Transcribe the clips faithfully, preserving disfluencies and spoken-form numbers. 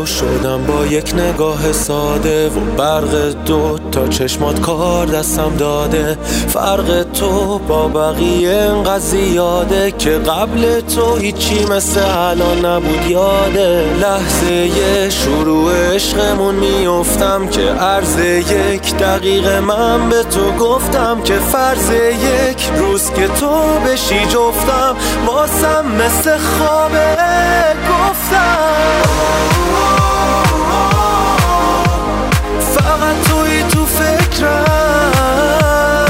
تو شدم با یک نگاه ساده و برق دو تا چشمات کار دستم داده. فرق تو با بقیه انقدر زیاده که قبل تو هیچی مثل الان نبود یاده. لحظه شروع عشقمون میافتم که عرض یک دقیقه من به تو گفتم که فرض یک روز که تو بشی جفتم واسم مثل خوابه. گفتم فقط توی تو فکرم،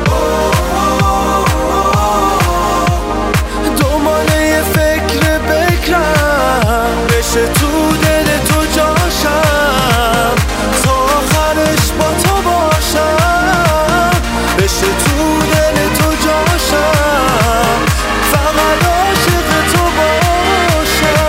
دنبال یه فکر بکرم بشه تو دل تو جاشم تا آخرش با تو باشم. بشه تو دل تو جاشم فقط عاشق تو باشم.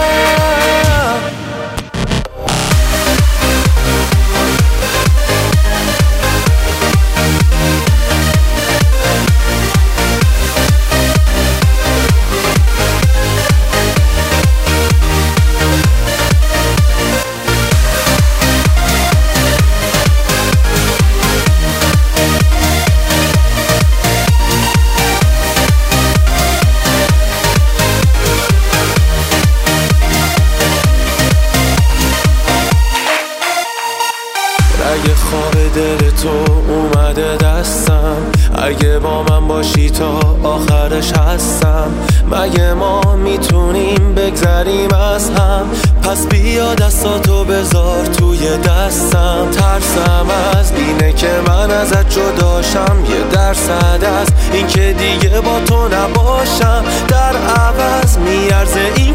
اگه خواب دل تو اومده دستم، اگه با من باشی تا آخرش هستم، مگه ما میتونیم بگذریم از هم؟ پس بیا دستاتو بذار توی دستم. ترسم از اینه که من ازت جداشم، یه درصد از این که دیگه با تو نباشم. در عوض میارزه این